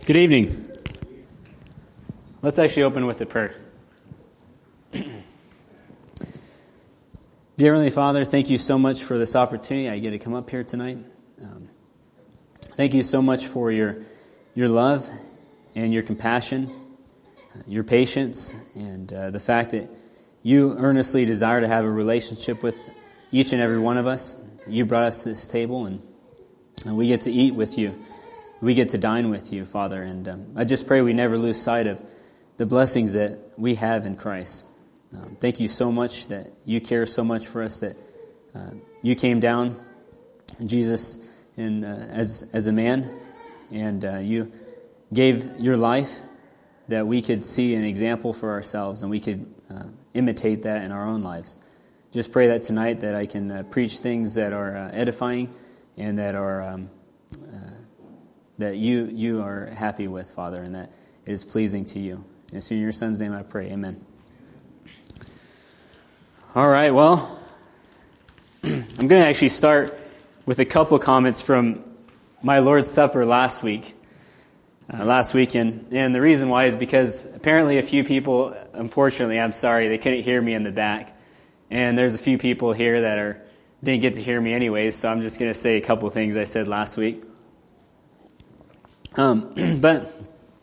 Good evening. Let's actually open with a prayer. Dear Heavenly Father, thank you so much for this opportunity I get to come up here tonight. Thank you so much for your love and your compassion, your patience, and the fact that you earnestly desire to have a relationship with each and every one of us. You brought us to this table, and we get to eat with you. We get to dine with you, Father, and I just pray we never lose sight of the blessings that we have in Christ. Thank you so much that you care so much for us, that you came down, Jesus, as a man, and you gave your life that we could see an example for ourselves, and we could imitate that in our own lives. Just pray that tonight that I can preach things that are edifying and that are that you are happy with, Father, and that it is pleasing to you. And it's in your Son's name I pray. Amen. All right, well, I'm going to actually start with a couple comments from my Lord's Supper last weekend. And the reason why is because apparently a few people, unfortunately, I'm sorry, they couldn't hear me in the back. And there's a few people here that didn't get to hear me anyways, so I'm just going to say a couple things I said last week. But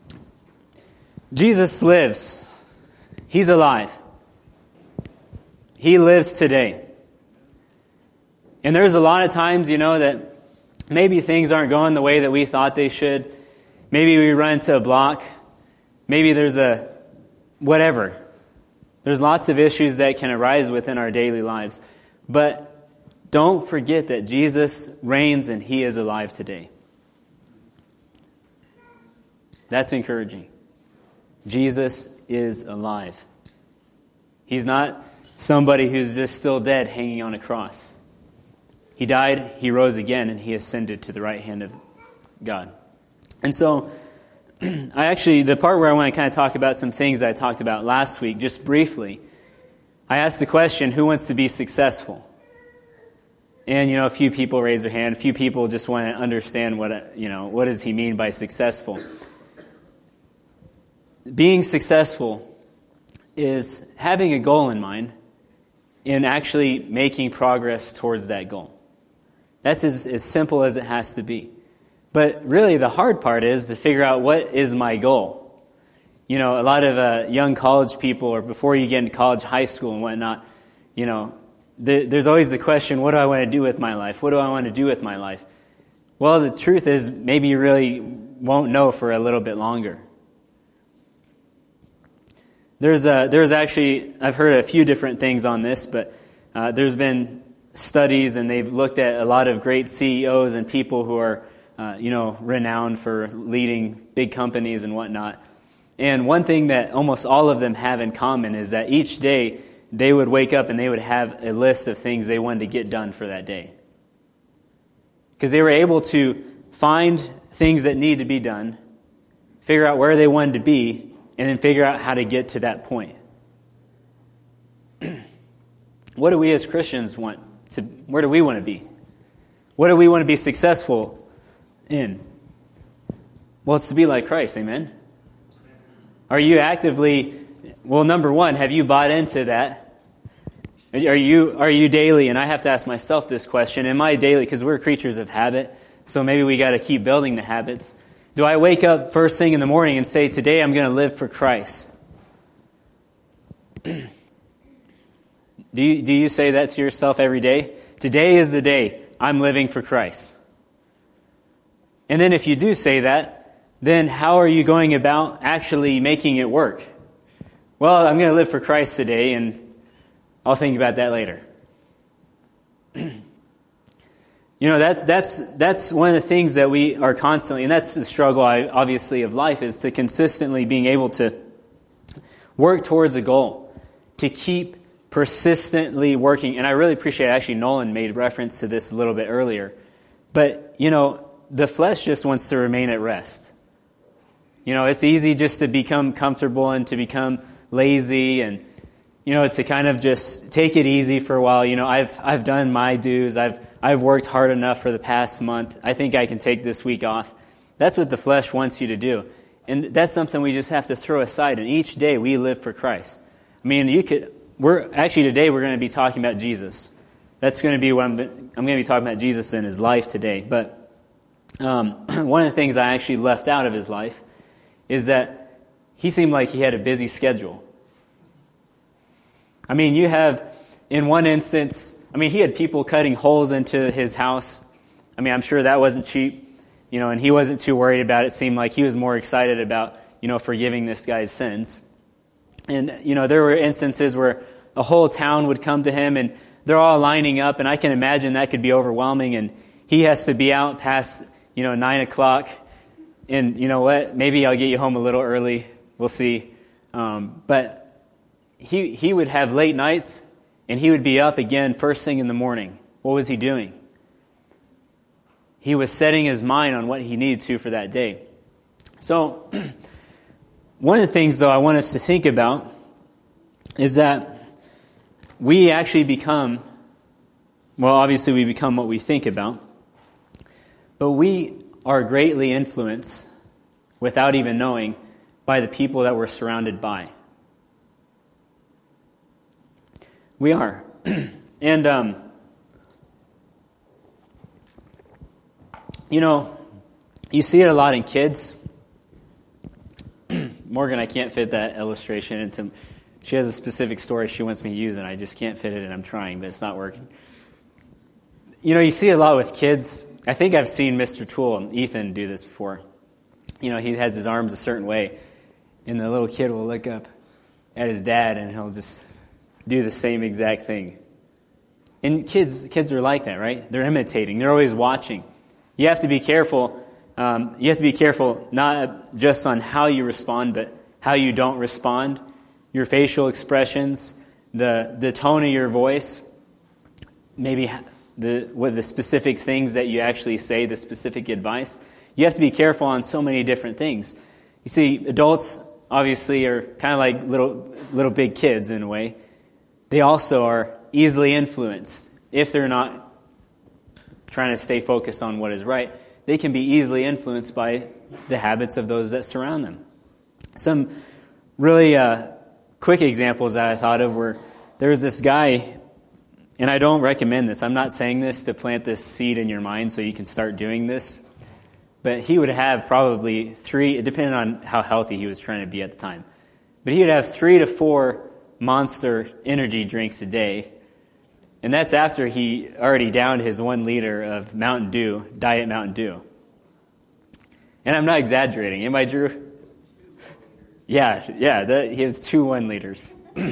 Jesus lives. He's alive. He lives today. And there's a lot of times, that maybe things aren't going the way that we thought they should. Maybe we run into a block. Maybe there's whatever. There's lots of issues that can arise within our daily lives. But don't forget that Jesus reigns and He is alive today. That's encouraging. Jesus is alive. He's not somebody who's just still dead hanging on a cross. He died, He rose again, and He ascended to the right hand of God. And so, the part where I want to kind of talk about some things I talked about last week, just briefly, I asked the question, who wants to be successful? And, a few people raise their hand. A few people just want to understand what does he mean by successful? Being successful is having a goal in mind and actually making progress towards that goal. That's as simple as it has to be. But really the hard part is to figure out what is my goal. A lot of young college people, or before you get into college, high school and whatnot, there's always the question, what do I want to do with my life? What do I want to do with my life? Well, the truth is maybe you really won't know for a little bit longer. There's actually, I've heard a few different things on this, but there's been studies and they've looked at a lot of great CEOs and people who are, renowned for leading big companies and whatnot. And one thing that almost all of them have in common is that each day they would wake up and they would have a list of things they wanted to get done for that day. Because they were able to find things that need to be done, figure out where they wanted to be, and then figure out how to get to that point. What do we as Christians want to? Where do we want to be? What do we want to be successful in? Well, it's to be like Christ, amen? Are you actively, number one, have you bought into that? Are you daily, and I have to ask myself this question, am I daily, because we're creatures of habit, so maybe we got to keep building the habits. Do I wake up first thing in the morning and say, today I'm going to live for Christ? Do you say that to yourself every day? Today is the day I'm living for Christ. And then if you do say that, then how are you going about actually making it work? Well, I'm going to live for Christ today, and I'll think about that later. That's one of the things that we are constantly, and that's the struggle, obviously, of life, is to consistently being able to work towards a goal, to keep persistently working. And I really appreciate, actually, Nolan made reference to this a little bit earlier. But, the flesh just wants to remain at rest. It's easy just to become comfortable and to become lazy and, to kind of just take it easy for a while. I've done my dues. I've worked hard enough for the past month. I think I can take this week off. That's what the flesh wants you to do. And that's something we just have to throw aside. And each day we live for Christ. I mean, today we're going to be talking about Jesus. That's going to be what I'm going to be talking about Jesus and his life today. But one of the things I actually left out of his life is that he seemed like he had a busy schedule. I mean, you have, in one instance, he had people cutting holes into his house. I mean, I'm sure that wasn't cheap, and he wasn't too worried about it. It seemed like he was more excited about, forgiving this guy's sins. And, there were instances where a whole town would come to him, and they're all lining up, and I can imagine that could be overwhelming, and he has to be out past, 9 o'clock, and you know what, maybe I'll get you home a little early, we'll see. But he would have late nights, and he would be up again first thing in the morning. What was he doing? He was setting his mind on what he needed to for that day. So, one of the things, though, I want us to think about is that we actually become, obviously we become what we think about, but we are greatly influenced, without even knowing, by the people that we're surrounded by. We are. And, you see it a lot in kids. Morgan, I can't fit that illustration into... She has a specific story she wants me to use, and I just can't fit it, and I'm trying, but it's not working. You see a lot with kids. I think I've seen Mr. Toole and Ethan do this before. He has his arms a certain way, and the little kid will look up at his dad, and he'll just do the same exact thing. And kids are like that, right? They're imitating. They're always watching. You have to be careful. You have to be careful not just on how you respond, but how you don't respond. Your facial expressions, the tone of your voice, maybe the specific things that you actually say, the specific advice. You have to be careful on so many different things. You see, adults obviously are kind of like little big kids in a way. They also are easily influenced. If they're not trying to stay focused on what is right, they can be easily influenced by the habits of those that surround them. Some really quick examples that I thought of were, there was this guy, and I don't recommend this. I'm not saying this to plant this seed in your mind so you can start doing this. But he would have probably 3, depending on how healthy he was trying to be at the time, but he would have 3 to 4 Monster energy drinks a day. And that's after he already downed his 1 liter of Mountain Dew, Diet Mountain Dew. And I'm not exaggerating. Am I, Drew? Yeah, he has 2 1 liters.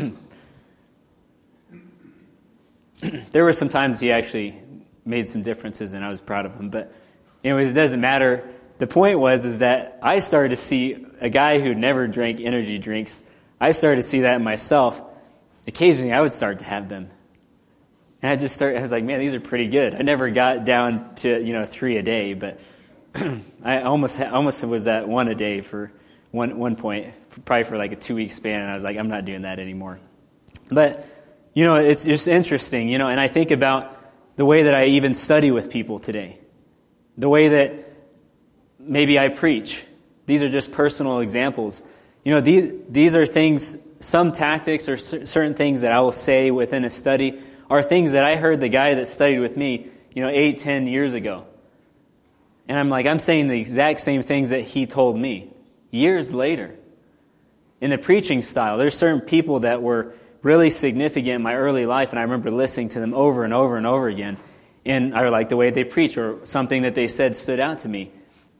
There were some times he actually made some differences, and I was proud of him. But anyways, it doesn't matter. The point is that I started to see a guy who never drank energy drinks. I started to see that in myself. Occasionally, I would start to have them. And I was like, man, these are pretty good. I never got down to, 3 a day, but I almost was at 1 a day for one point, probably for like a 2-week span, and I was like, I'm not doing that anymore. But, it's just interesting, and I think about the way that I even study with people today, the way that maybe I preach. These are just personal examples. These are things, some tactics or certain things that I will say within a study are things that I heard the guy that studied with me, 8, 10 years ago. And I'm saying the exact same things that he told me years later. In the preaching style, there's certain people that were really significant in my early life, and I remember listening to them over and over and over again. And I liked the way they preach, or something that they said stood out to me.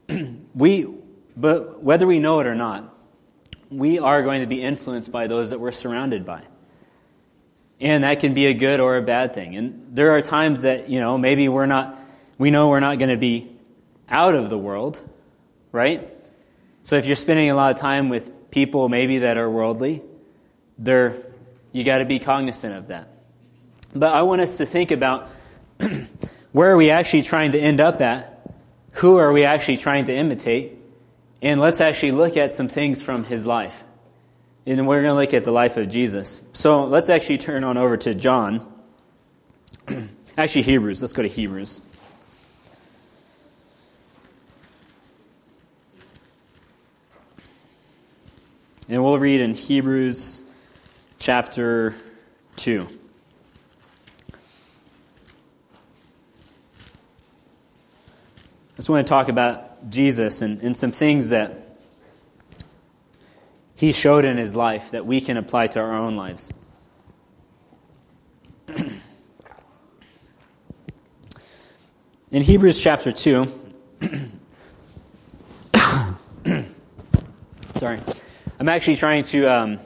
But whether we know it or not, we are going to be influenced by those that we're surrounded by. And that can be a good or a bad thing. And there are times that, maybe we know we're not going to be out of the world, right? So if you're spending a lot of time with people maybe that are worldly, you got to be cognizant of that. But I want us to think about where are we actually trying to end up at? Who are we actually trying to imitate? And let's actually look at some things from his life. And then we're going to look at the life of Jesus. So let's actually turn on over to John. Actually, Hebrews. Let's go to Hebrews. And we'll read in Hebrews chapter 2. I just want to talk about Jesus and some things that he showed in his life that we can apply to our own lives. In Hebrews chapter 2, sorry, I'm actually trying to,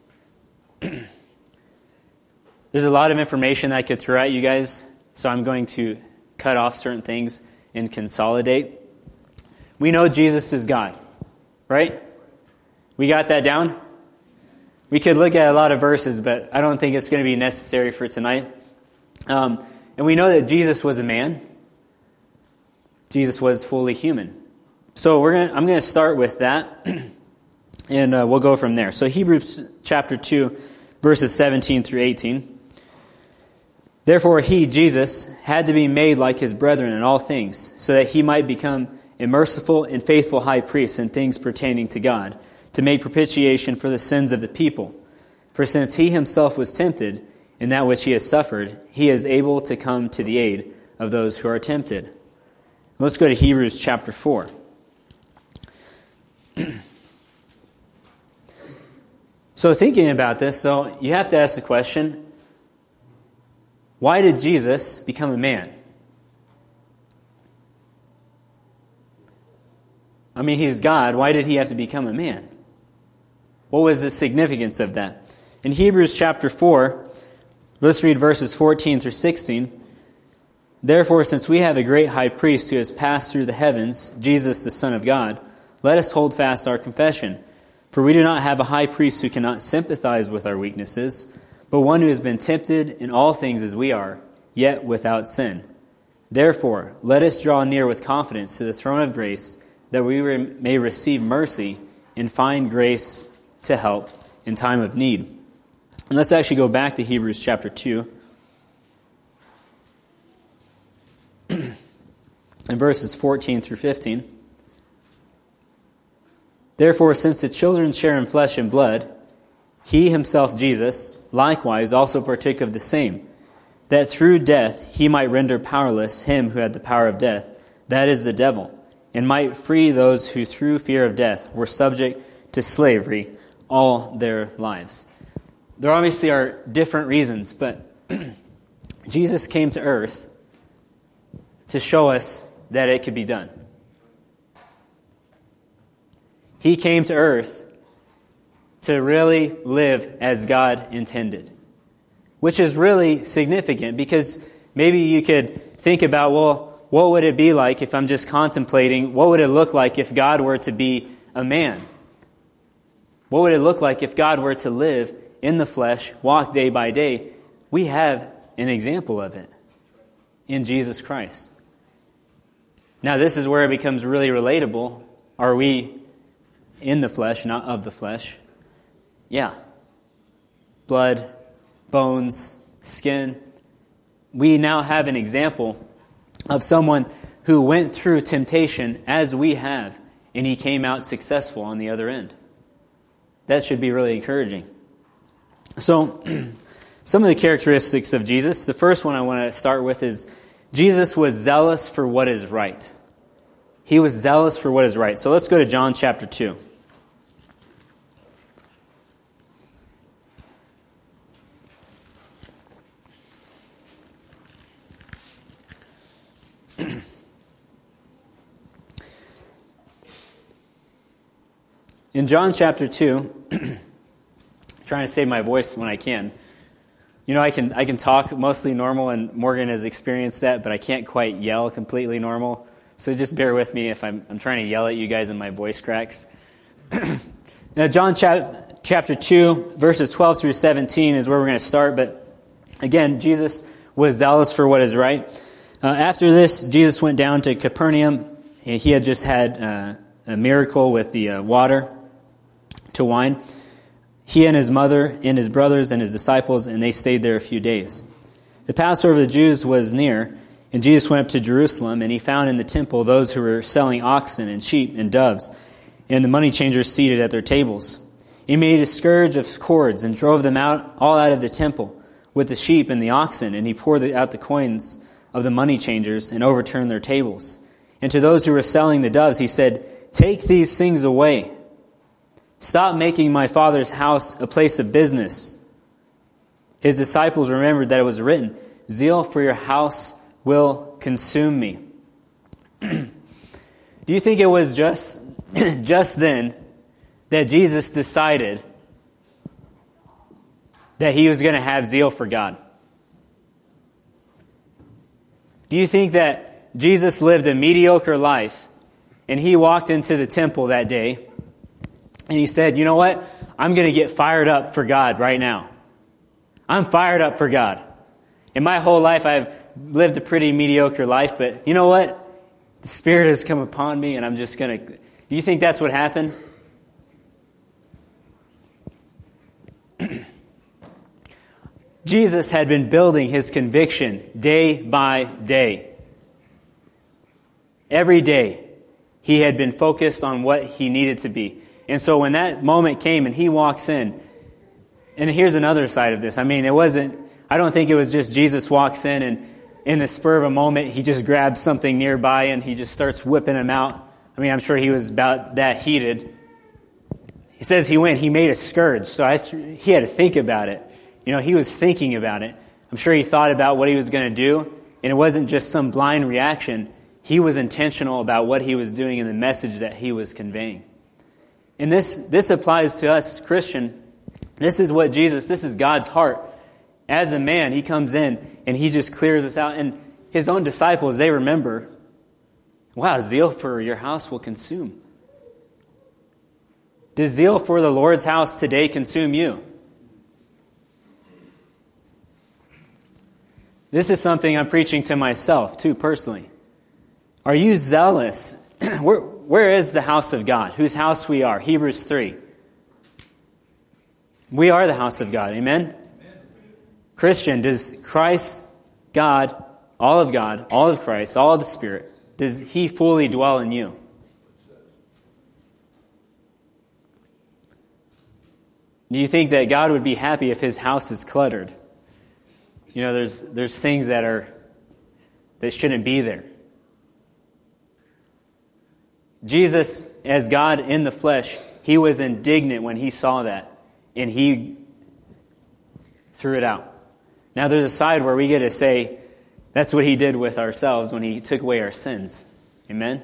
there's a lot of information that I could throw at you guys, so I'm going to cut off certain things and consolidate. We know Jesus is God, right? We got that down? We could look at a lot of verses, but I don't think it's going to be necessary for tonight. And we know that Jesus was a man. Jesus was fully human. So I'm going to start with that, and we'll go from there. So Hebrews chapter 2, verses 17 through 18. Therefore he, Jesus, had to be made like his brethren in all things, so that he might become a merciful and faithful high priest in things pertaining to God, to make propitiation for the sins of the people. For since he himself was tempted in that which he has suffered, he is able to come to the aid of those who are tempted. Let's go to Hebrews chapter 4. So thinking about this, you have to ask the question, why did Jesus become a man? I mean, he's God. Why did he have to become a man? What was the significance of that? In Hebrews chapter 4, let's read verses 14 through 16. Therefore, since we have a great high priest who has passed through the heavens, Jesus the Son of God, let us hold fast our confession. For we do not have a high priest who cannot sympathize with our weaknesses, but one who has been tempted in all things as we are, yet without sin. Therefore, let us draw near with confidence to the throne of grace, that we may receive mercy and find grace to help in time of need. And let's actually go back to Hebrews chapter 2. In verses 14 through 15. Therefore, since the children share in flesh and blood, he himself, Jesus, likewise also partook of the same, that through death he might render powerless him who had the power of death, that is the devil, and might free those who through fear of death were subject to slavery all their lives. There obviously are different reasons, but Jesus came to earth to show us that it could be done. He came to earth to really live as God intended, which is really significant because maybe you could think about, well, what would it be like if I'm just contemplating, what would it look like if God were to be a man? What would it look like if God were to live in the flesh, walk day by day? We have an example of it in Jesus Christ. Now, this is where it becomes really relatable. Are we in the flesh, not of the flesh? Yeah. Blood, bones, skin. We now have an example of someone who went through temptation as we have, and he came out successful on the other end. That should be really encouraging. So, some of the characteristics of Jesus. The first one I want to start with is Jesus was zealous for what is right. He was zealous for what is right. So let's go to John chapter 2. In John chapter 2, trying to save my voice when I can. You know, I can talk mostly normal, and Morgan has experienced that, but I can't quite yell completely normal. So just bear with me if I'm trying to yell at you guys and my voice cracks. Now, John chapter 2, verses 12 through 17 is where we're going to start. But again, Jesus was zealous for what is right. After this, Jesus went down to Capernaum. He had just had a miracle with the water to wine. He and his mother and his brothers and his disciples, and they stayed there a few days. The Passover of the Jews was near, and Jesus went up to Jerusalem, and he found in the temple those who were selling oxen and sheep and doves, and the money changers seated at their tables. He made a scourge of cords and drove them all out of the temple with the sheep and the oxen, and he poured out the coins of the money changers and overturned their tables. And to those who were selling the doves, he said, "Take these things away. Stop making my Father's house a place of business." His disciples remembered that it was written, "Zeal for your house will consume me." Do you think it was just then that Jesus decided that he was going to have zeal for God? Do you think that Jesus lived a mediocre life and he walked into the temple that day and he said, "You know what? I'm going to get fired up for God right now. I'm fired up for God. In my whole life, I've lived a pretty mediocre life, but you know what? The Spirit has come upon me and I'm just going to..." Do you think that's what happened? Jesus had been building his conviction day by day. Every day, he had been focused on what he needed to be. And so when that moment came and he walks in, and here's another side of this. I mean, I don't think it was just Jesus walks in and in the spur of a moment, he just grabs something nearby and he just starts whipping them out. I mean, I'm sure he was about that heated. He says he made a scourge. So he had to think about it. You know, he was thinking about it. I'm sure he thought about what he was going to do, and it wasn't just some blind reaction. He was intentional about what he was doing and the message that he was conveying. And this applies to us, Christian. This is God's heart. As a man, he comes in and he just clears us out. And his own disciples, they remember, wow, zeal for your house will consume. Does zeal for the Lord's house today consume you? This is something I'm preaching to myself too, personally. Are you zealous? Where is the house of God? Whose house we are? Hebrews 3. We are the house of God. Amen? Amen. Christian, does Christ, God, all of Christ, all of the Spirit, does he fully dwell in you? Do you think that God would be happy if his house is cluttered? You know, there's things that shouldn't be there. Jesus, as God in the flesh, he was indignant when he saw that, and he threw it out. Now there's a side where we get to say, that's what he did with ourselves when he took away our sins. Amen?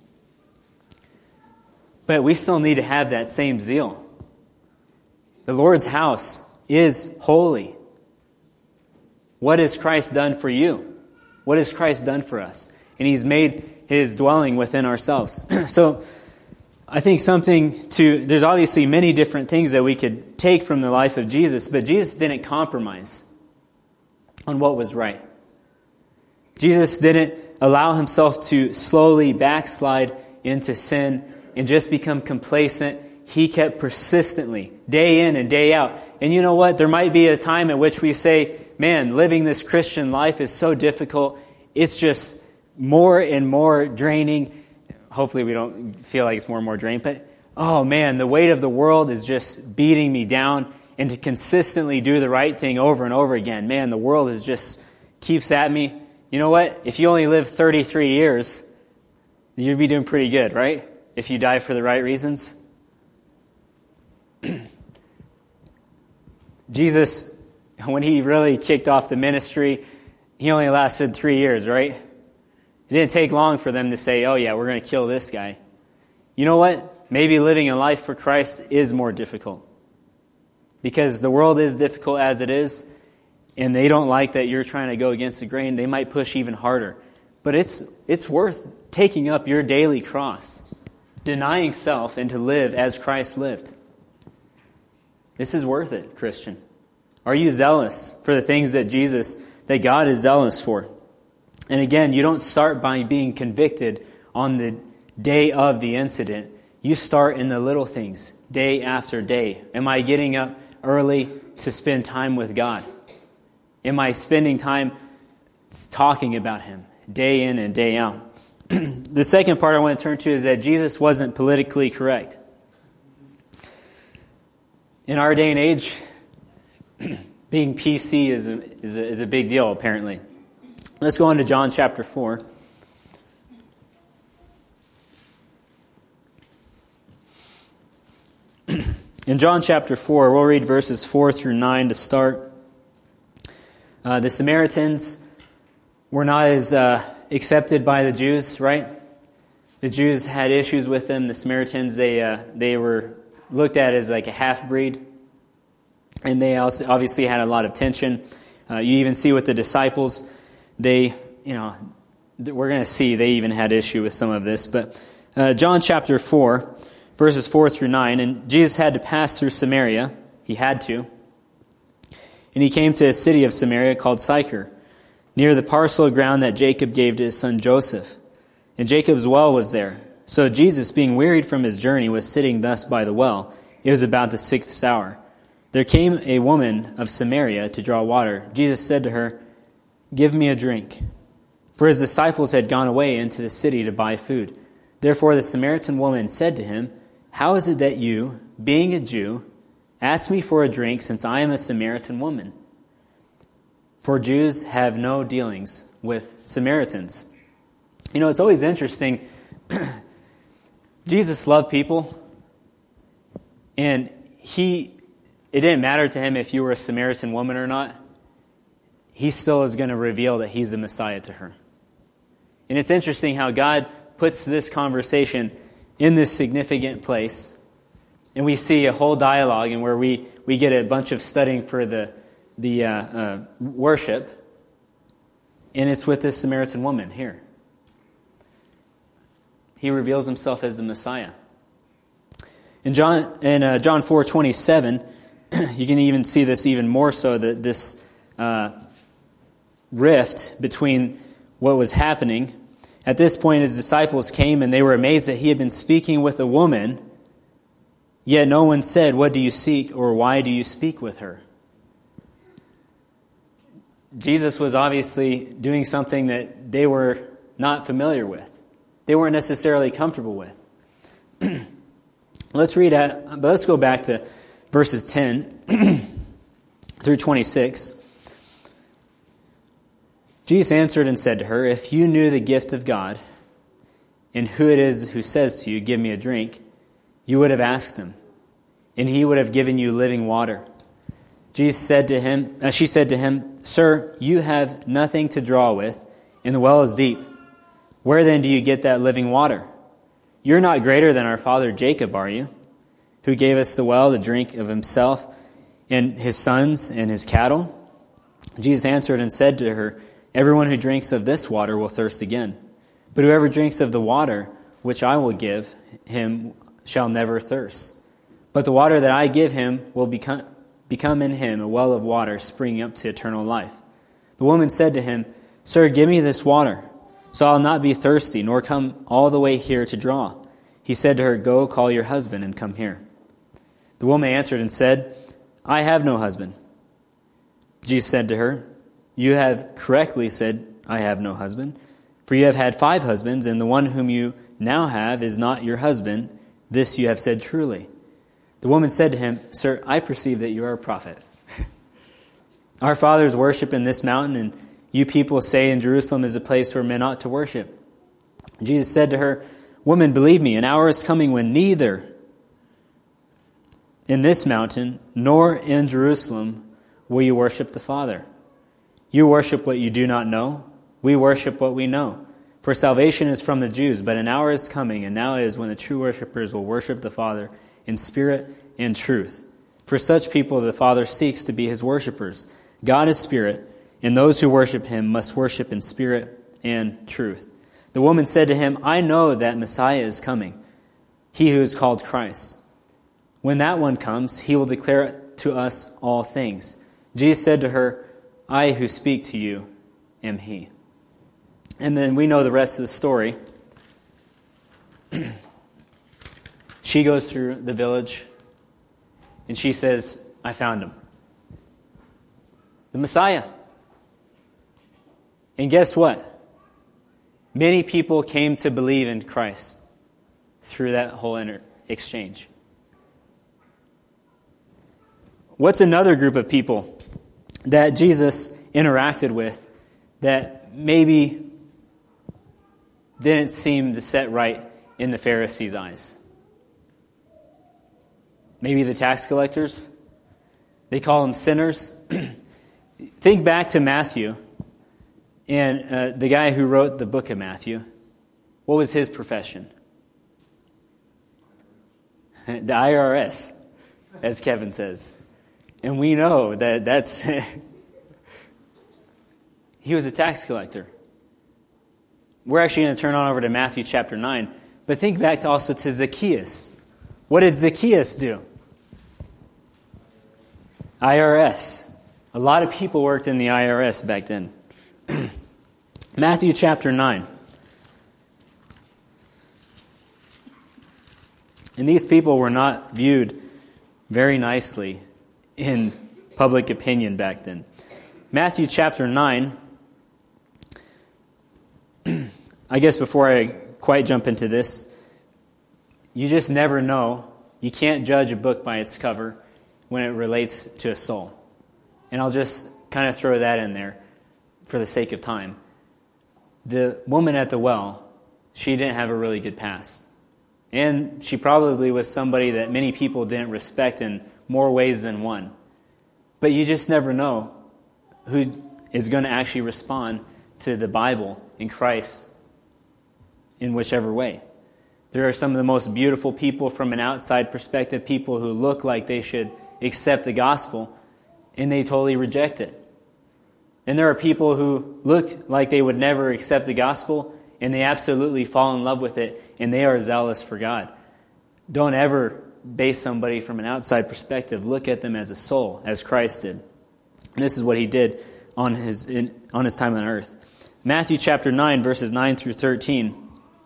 But we still need to have that same zeal. The Lord's house is holy. What has Christ done for you? What has Christ done for us? And he's made his dwelling within ourselves. So I think there's obviously many different things that we could take from the life of Jesus, but Jesus didn't compromise on what was right. Jesus didn't allow himself to slowly backslide into sin and just become complacent. He kept persistently, day in and day out. And you know what? There might be a time at which we say, man, living this Christian life is so difficult. It's just more and more draining. Hopefully we don't feel like it's more and more draining. But, oh man, the weight of the world is just beating me down. And to consistently do the right thing over and over again, man, the world is just keeps at me. You know what? If you only live 33 years, you'd be doing pretty good, right? If you die for the right reasons. Jesus, when he really kicked off the ministry, he only lasted 3 years, right? It didn't take long for them to say, oh yeah, we're going to kill this guy. You know what? Maybe living a life for Christ is more difficult. Because the world is difficult as it is, and they don't like that you're trying to go against the grain. They might push even harder. But it's worth taking up your daily cross, denying self, and to live as Christ lived. This is worth it, Christian. Are you zealous for the things that God is zealous for? And again, you don't start by being convicted on the day of the incident. You start in the little things, day after day. Am I getting up early to spend time with God? Am I spending time talking about him day in and day out? The second part I want to turn to is that Jesus wasn't politically correct. In our day and age, being PC is a big deal, apparently. Let's go on to John chapter 4. In John chapter 4, we'll read verses 4 through 9 to start. The Samaritans were not as accepted by the Jews, right? The Jews had issues with them. The Samaritans, they were looked at as like a half-breed. And they also obviously had a lot of tension. You even see with the disciples, we're going to see they even had issue with some of this. But John chapter 4, verses 4 through 9, and Jesus had to pass through Samaria. He had to. And he came to a city of Samaria called Sychar, near the parcel of ground that Jacob gave to his son Joseph. And Jacob's well was there. So Jesus, being wearied from his journey, was sitting thus by the well. It was about the 6th hour. There came a woman of Samaria to draw water. Jesus said to her, "Give me a drink." For his disciples had gone away into the city to buy food. Therefore the Samaritan woman said to him, "How is it that you, being a Jew, ask me for a drink, since I am a Samaritan woman?" For Jews have no dealings with Samaritans. It's always interesting. Jesus loved people, and it didn't matter to him if you were a Samaritan woman or not. He still is going to reveal that he's the Messiah to her. And it's interesting how God puts this conversation in this significant place, and we see a whole dialogue and where we get a bunch of studying for the worship, and it's with this Samaritan woman here. He reveals himself as the Messiah. In John 4:27, you can even see this even more so, that this rift between what was happening. At this point, his disciples came, and they were amazed that he had been speaking with a woman, yet no one said, "What do you seek?" or "Why do you speak with her?" Jesus was obviously doing something that they were not familiar with. They weren't necessarily comfortable with. Let's go back to verses 10 through 26. Jesus answered and said to her, "If you knew the gift of God, and who it is who says to you, 'Give me a drink,' you would have asked him, and he would have given you living water." She said to him, "Sir, you have nothing to draw with, and the well is deep. Where then do you get that living water? You're not greater than our father Jacob, are you? Who gave us the well to drink of himself and his sons and his cattle?" Jesus answered and said to her, "Everyone who drinks of this water will thirst again. But whoever drinks of the water which I will give him shall never thirst. But the water that I give him will become in him a well of water springing up to eternal life." The woman said to him, "Sir, give me this water, so I'll not be thirsty, nor come all the way here to draw." He said to her, "Go, call your husband and come here." The woman answered and said, "I have no husband." Jesus said to her, "You have correctly said, 'I have no husband,' for you have had 5 husbands, and the one whom you now have is not your husband. This you have said truly." The woman said to him, "Sir, I perceive that you are a prophet. Our fathers worship in this mountain, and you people say in Jerusalem is a place where men ought to worship." Jesus said to her, "Woman, believe me, an hour is coming when neither in this mountain nor in Jerusalem will you worship the Father. You worship what you do not know. We worship what we know. For salvation is from the Jews, but an hour is coming, and now is, when the true worshipers will worship the Father in spirit and truth. For such people the Father seeks to be his worshipers. God is spirit, and those who worship him must worship in spirit and truth." The woman said to him, "I know that Messiah is coming, he who is called Christ. When that one comes, he will declare to us all things." Jesus said to her, "I who speak to you am he." And then we know the rest of the story. She goes through the village, and she says, "I found him. The Messiah." And guess what? Many people came to believe in Christ through that whole exchange. What's another group of people that Jesus interacted with that maybe didn't seem to set right in the Pharisees' eyes? Maybe the tax collectors. They call them sinners. Think back to Matthew and the guy who wrote the book of Matthew. What was his profession? The IRS, as Kevin says. And we know that that's... he was a tax collector. We're actually going to turn on over to Matthew chapter 9. But think back also to Zacchaeus. What did Zacchaeus do? IRS. A lot of people worked in the IRS back then. Matthew chapter 9. And these people were not viewed very nicely in public opinion back then. Matthew chapter 9. I guess before I quite jump into this, you just never know. You can't judge a book by its cover when it relates to a soul. And I'll just kind of throw that in there for the sake of time. The woman at the well, she didn't have a really good past. And she probably was somebody that many people didn't respect in more ways than one. But you just never know who is going to actually respond to the Bible and Christ in whichever way. There are some of the most beautiful people from an outside perspective, people who look like they should accept the gospel, and they totally reject it. And there are people who look like they would never accept the gospel, and they absolutely fall in love with it, and they are zealous for God. Don't ever base somebody from an outside perspective. Look at them as a soul, as Christ did. And this is what he did on his time on earth. Matthew chapter 9, verses 9 through 13.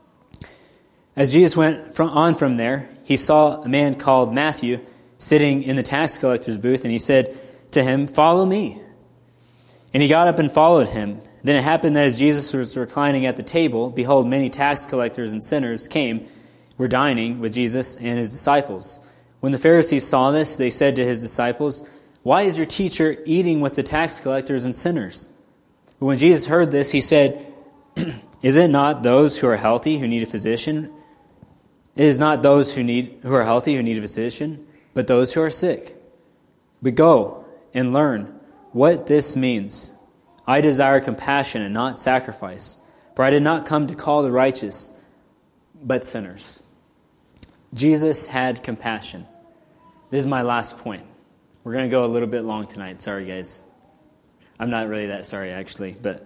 As Jesus went on from there, he saw a man called Matthew sitting in the tax collector's booth, and he said to him, "Follow me." And he got up and followed him. Then it happened that as Jesus was reclining at the table, behold, many tax collectors and sinners were dining with Jesus and his disciples. When the Pharisees saw this, they said to his disciples, "Why is your teacher eating with the tax collectors and sinners?" But when Jesus heard this, he said, "Is it not those who are healthy who need a physician? It is not those who are healthy who need a physician, but those who are sick. But go and learn what this means. I desire compassion and not sacrifice, for I did not come to call the righteous, but sinners." Jesus had compassion. This is my last point. We're going to go a little bit long tonight. Sorry, guys. I'm not really that sorry, actually, but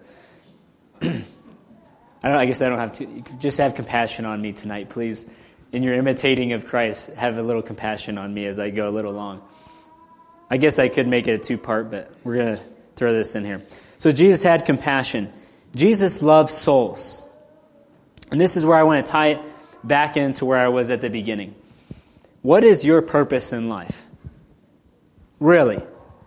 I guess I don't have to. Just have compassion on me tonight, please. In your imitating of Christ, have a little compassion on me as I go a little long. I guess I could make it a two-part, but we're going to throw this in here. So Jesus had compassion. Jesus loved souls. And this is where I want to tie it back into where I was at the beginning. What is your purpose in life? Really?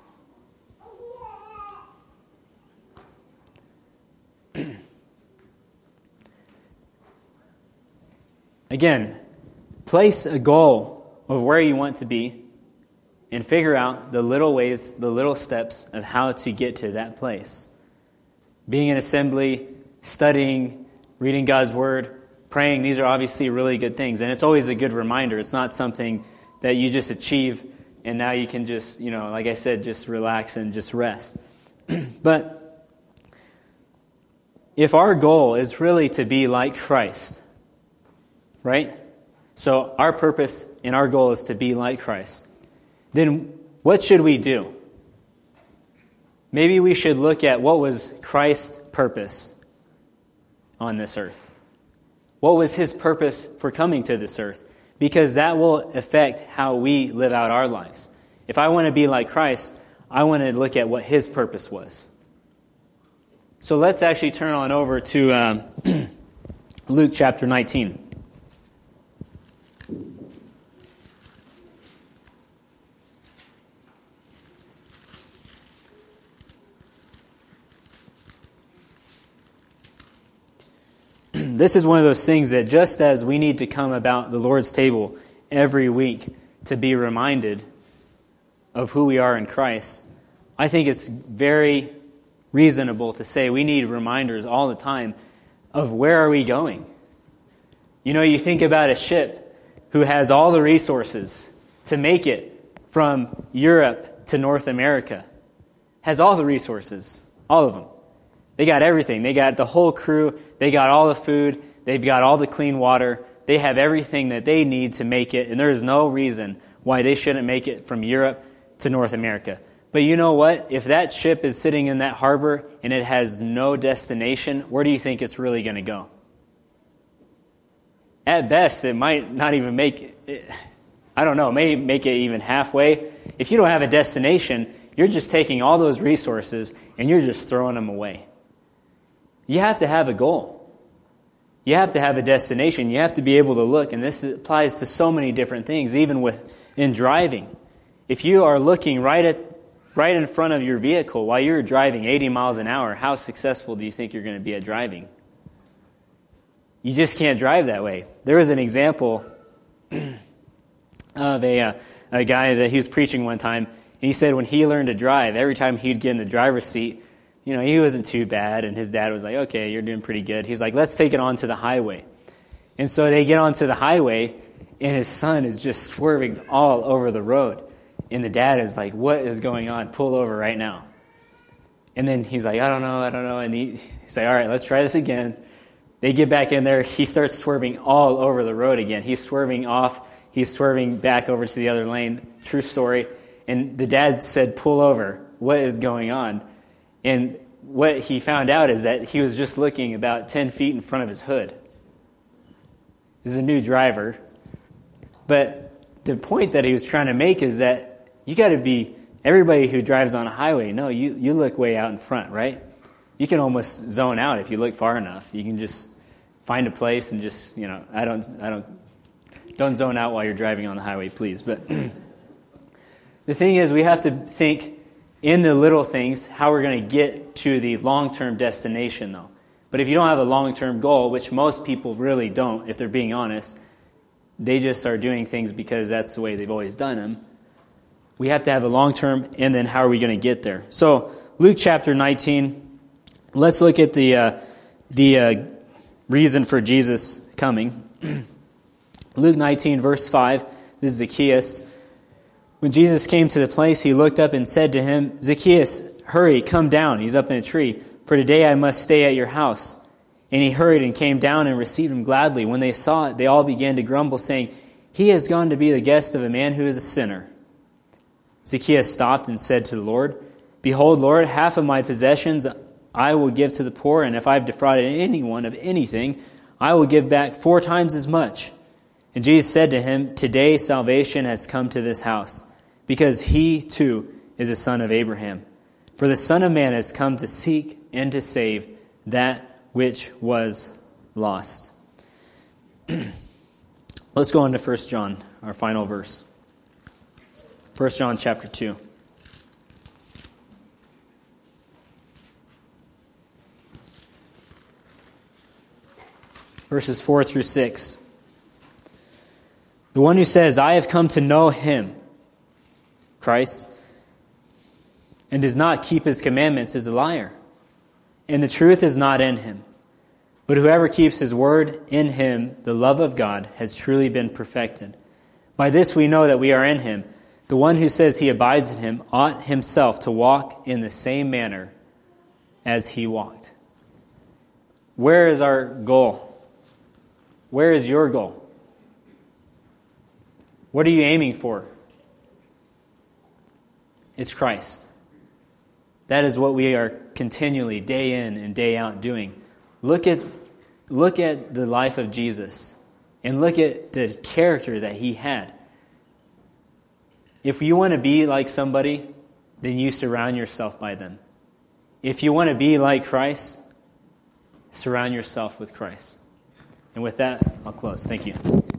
Again, place a goal of where you want to be and figure out the little ways, the little steps of how to get to that place. Being in assembly, studying, reading God's Word, praying, these are obviously really good things. And it's always a good reminder. It's not something that you just achieve and now you can just, like I said, just relax and just rest. But if our goal is really to be like Christ, right? So our purpose and our goal is to be like Christ. Then what should we do? Maybe we should look at what was Christ's purpose on this earth. What was his purpose for coming to this earth? Because that will affect how we live out our lives. If I want to be like Christ, I want to look at what his purpose was. So let's actually turn on over to Luke chapter 19. This is one of those things that just as we need to come about the Lord's table every week to be reminded of who we are in Christ, I think it's very reasonable to say we need reminders all the time of where are we going. You know, you think about a ship who has all the resources to make it from Europe to North America. Has all the resources, all of them. They got everything. They got the whole crew. They got all the food. They've got all the clean water. They have everything that they need to make it, and there is no reason why they shouldn't make it from Europe to North America. But you know what? If that ship is sitting in that harbor and it has no destination, where do you think it's really going to go? At best, it might not even make it, I don't know, may make it even halfway. If you don't have a destination, you're just taking all those resources and you're just throwing them away. You have to have a goal. You have to have a destination. You have to be able to look, and this applies to so many different things, even in driving. If you are looking right in front of your vehicle while you're driving 80 miles an hour, how successful do you think you're going to be at driving? You just can't drive that way. There was an example of a guy that he was preaching one time, and he said when he learned to drive, every time he'd get in the driver's seat, you know, he wasn't too bad, and his dad was like, okay, you're doing pretty good. He's like, let's take it onto the highway. And so they get onto the highway, and his son is just swerving all over the road. And the dad is like, what is going on? Pull over right now. And then he's like, I don't know. And he's like, all right, let's try this again. They get back in there. He starts swerving all over the road again. He's swerving off. He's swerving back over to the other lane. True story. And the dad said, pull over. What is going on? And what he found out is that he was just looking about 10 feet in front of his hood. This is a new driver. But the point that he was trying to make is that you got to be, everybody who drives on a highway, no, you look way out in front, right? You can almost zone out if you look far enough. You can just find a place and just, you know, don't zone out while you're driving on the highway, please. But the thing is, we have to think in the little things how we're going to get to the long-term destination, though. But if you don't have a long-term goal, which most people really don't, if they're being honest, they just are doing things because that's the way they've always done them. We have to have a long-term, and then how are we going to get there? So Luke chapter 19, let's look at the reason for Jesus coming. Luke 19, verse 5, this is Zacchaeus. When Jesus came to the place, he looked up and said to him, Zacchaeus, hurry, come down. He's up in a tree. For today I must stay at your house. And he hurried and came down and received him gladly. When they saw it, they all began to grumble, saying, he has gone to be the guest of a man who is a sinner. Zacchaeus stopped and said to the Lord, behold, Lord, half of my possessions I will give to the poor, and if I have defrauded anyone of anything, I will give back 4 times as much. And Jesus said to him, today salvation has come to this house, because he too is a son of Abraham. For the Son of Man has come to seek and to save that which was lost. Let's go on to 1 John, our final verse. 1 John chapter 2. Verses 4 through 6. The one who says, I have come to know him, Christ, and does not keep his commandments is a liar, and the truth is not in him. But whoever keeps his word, in him the love of God has truly been perfected. By this we know that we are in him. The one who says he abides in him ought himself to walk in the same manner as he walked. Where is our goal? Where is your goal? What are you aiming for? It's Christ. That is what we are continually, day in and day out, doing. Look at the life of Jesus and look at the character that he had. If you want to be like somebody, then you surround yourself by them. If you want to be like Christ, surround yourself with Christ. And with that, I'll close. Thank you.